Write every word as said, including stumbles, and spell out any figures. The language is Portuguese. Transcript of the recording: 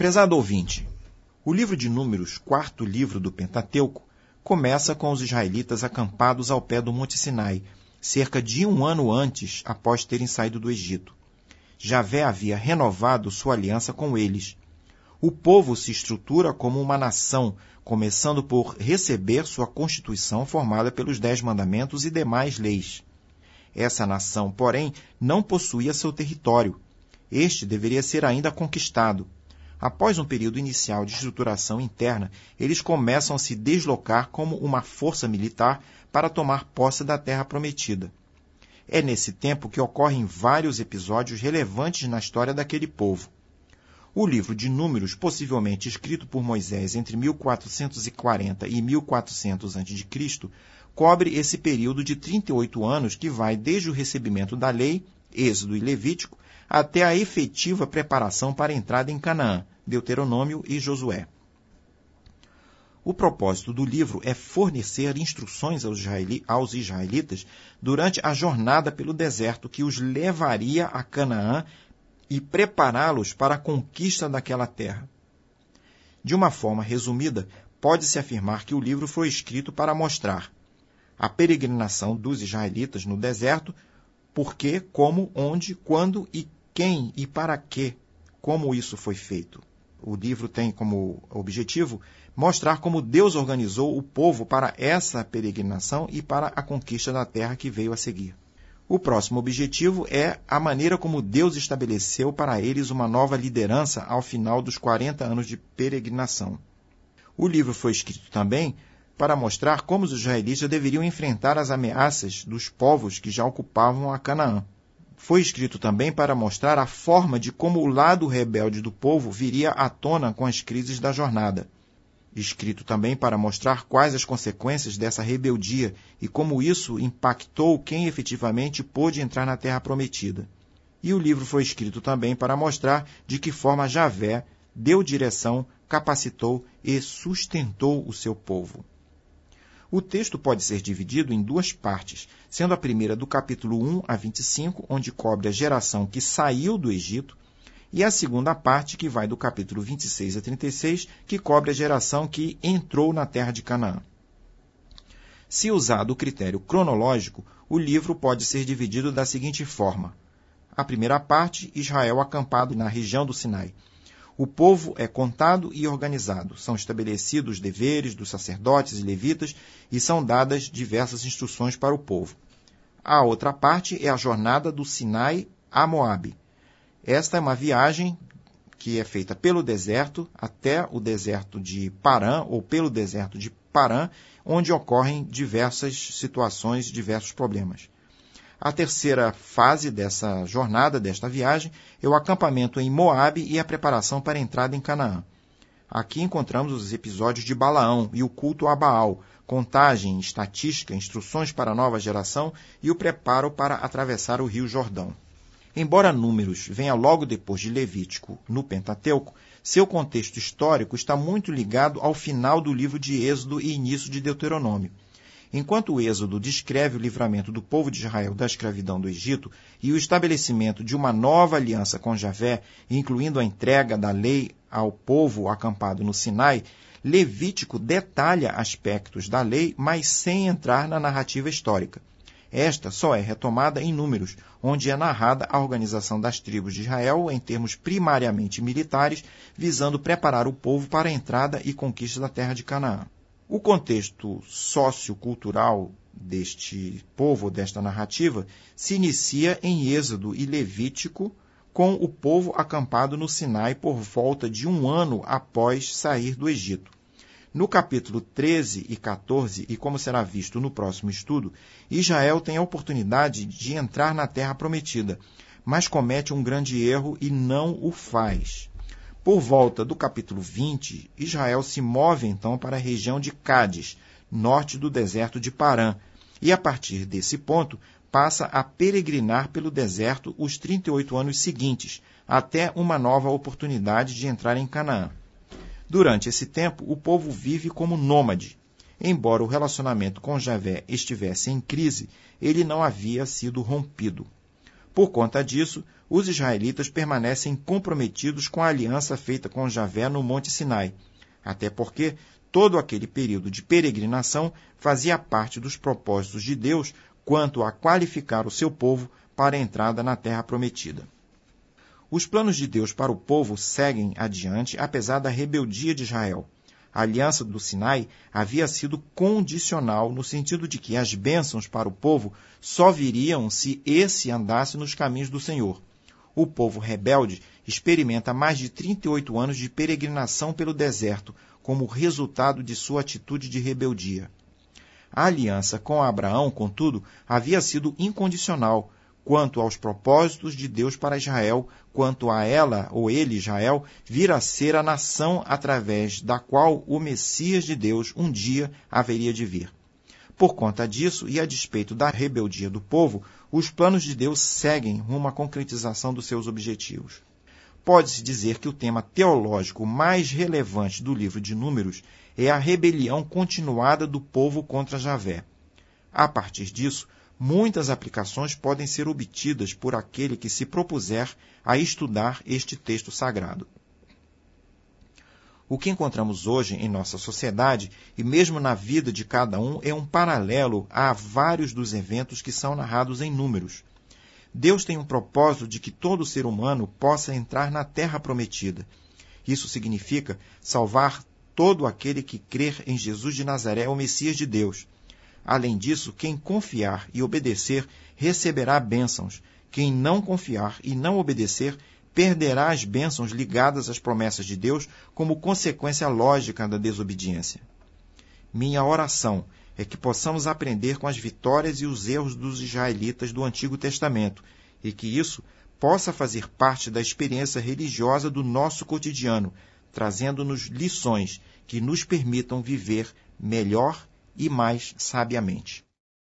Prezado ouvinte, o livro de Números, quarto livro do Pentateuco, começa com os israelitas acampados ao pé do Monte Sinai, cerca de um ano antes, após terem saído do Egito. Javé havia renovado sua aliança com eles. O povo se estrutura como uma nação, começando por receber sua constituição formada pelos Dez Mandamentos e demais leis. Essa nação, porém, não possuía seu território. Este deveria ser ainda conquistado. Após um período inicial de estruturação interna, eles começam a se deslocar como uma força militar para tomar posse da terra prometida. É nesse tempo que ocorrem vários episódios relevantes na história daquele povo. O livro de Números, possivelmente escrito por Moisés entre mil quatrocentos e quarenta e mil e quatrocentos antes de Cristo, cobre esse período de trinta e oito anos que vai desde o recebimento da lei, Êxodo e Levítico, até a efetiva preparação para a entrada em Canaã, Deuteronômio e Josué. O propósito do livro é fornecer instruções aos israelitas durante a jornada pelo deserto que os levaria a Canaã e prepará-los para a conquista daquela terra. De uma forma resumida, pode-se afirmar que o livro foi escrito para mostrar a peregrinação dos israelitas no deserto, por que, como, onde, quando e quem e para quê, como isso foi feito. O livro tem como objetivo mostrar como Deus organizou o povo para essa peregrinação e para a conquista da terra que veio a seguir. O próximo objetivo é a maneira como Deus estabeleceu para eles uma nova liderança ao final dos quarenta anos de peregrinação. O livro foi escrito também para mostrar como os israelitas deveriam enfrentar as ameaças dos povos que já ocupavam a Canaã. Foi escrito também para mostrar a forma de como o lado rebelde do povo viria à tona com as crises da jornada. Escrito também para mostrar quais as consequências dessa rebeldia e como isso impactou quem efetivamente pôde entrar na Terra Prometida. E o livro foi escrito também para mostrar de que forma Javé deu direção, capacitou e sustentou o seu povo. O texto pode ser dividido em duas partes, sendo a primeira do capítulo um a vinte e cinco, onde cobre a geração que saiu do Egito, e a segunda parte, que vai do capítulo vinte e seis a trinta e seis, que cobre a geração que entrou na terra de Canaã. Se usado o critério cronológico, o livro pode ser dividido da seguinte forma. A primeira parte, Israel acampado na região do Sinai. O povo é contado e organizado. São estabelecidos os deveres dos sacerdotes e levitas e são dadas diversas instruções para o povo. A outra parte é a jornada do Sinai a Moabe. Esta é uma viagem que é feita pelo deserto até o deserto de Parã, ou pelo deserto de Parã, onde ocorrem diversas situações, diversos problemas. A terceira fase dessa jornada, desta viagem, é o acampamento em Moabe e a preparação para a entrada em Canaã. Aqui encontramos os episódios de Balaão e o culto a Baal, contagem, estatística, instruções para a nova geração e o preparo para atravessar o rio Jordão. Embora Números venha logo depois de Levítico no Pentateuco, seu contexto histórico está muito ligado ao final do livro de Êxodo e início de Deuteronômio. Enquanto o Êxodo descreve o livramento do povo de Israel da escravidão do Egito e o estabelecimento de uma nova aliança com Javé, incluindo a entrega da lei ao povo acampado no Sinai, Levítico detalha aspectos da lei, mas sem entrar na narrativa histórica. Esta só é retomada em Números, onde é narrada a organização das tribos de Israel em termos primariamente militares, visando preparar o povo para a entrada e conquista da terra de Canaã. O contexto sociocultural deste povo, desta narrativa, se inicia em Êxodo e Levítico, com o povo acampado no Sinai por volta de um ano após sair do Egito. No capítulo treze e quatorze, e como será visto no próximo estudo, Israel tem a oportunidade de entrar na terra prometida, mas comete um grande erro e não o faz. Por volta do capítulo vinte, Israel se move então para a região de Cádiz, norte do deserto de Parã, e a partir desse ponto passa a peregrinar pelo deserto os trinta e oito anos seguintes, até uma nova oportunidade de entrar em Canaã. Durante esse tempo, o povo vive como nômade. Embora o relacionamento com Javé estivesse em crise, ele não havia sido rompido. Por conta disso, os israelitas permanecem comprometidos com a aliança feita com Javé no Monte Sinai, até porque todo aquele período de peregrinação fazia parte dos propósitos de Deus quanto a qualificar o seu povo para a entrada na Terra Prometida. Os planos de Deus para o povo seguem adiante, apesar da rebeldia de Israel. A aliança do Sinai havia sido condicional, no sentido de que as bênçãos para o povo só viriam se esse andasse nos caminhos do Senhor. O povo rebelde experimenta mais de trinta e oito anos de peregrinação pelo deserto, como resultado de sua atitude de rebeldia. A aliança com Abraão, contudo, havia sido incondicional, quanto aos propósitos de Deus para Israel, quanto a ela, ou ele, Israel, vir a ser a nação através da qual o Messias de Deus um dia haveria de vir. Por conta disso, e a despeito da rebeldia do povo, os planos de Deus seguem rumo à concretização dos seus objetivos. Pode-se dizer que o tema teológico mais relevante do livro de Números é a rebelião continuada do povo contra Javé. A partir disso, muitas aplicações podem ser obtidas por aquele que se propuser a estudar este texto sagrado. O que encontramos hoje em nossa sociedade e mesmo na vida de cada um é um paralelo a vários dos eventos que são narrados em Números. Deus tem um propósito de que todo ser humano possa entrar na Terra Prometida. Isso significa salvar todo aquele que crer em Jesus de Nazaré, o Messias de Deus. Além disso, quem confiar e obedecer receberá bênçãos. Quem não confiar e não obedecer perderá as bênçãos ligadas às promessas de Deus como consequência lógica da desobediência. Minha oração é que possamos aprender com as vitórias e os erros dos israelitas do Antigo Testamento e que isso possa fazer parte da experiência religiosa do nosso cotidiano, trazendo-nos lições que nos permitam viver melhor e mais sabiamente.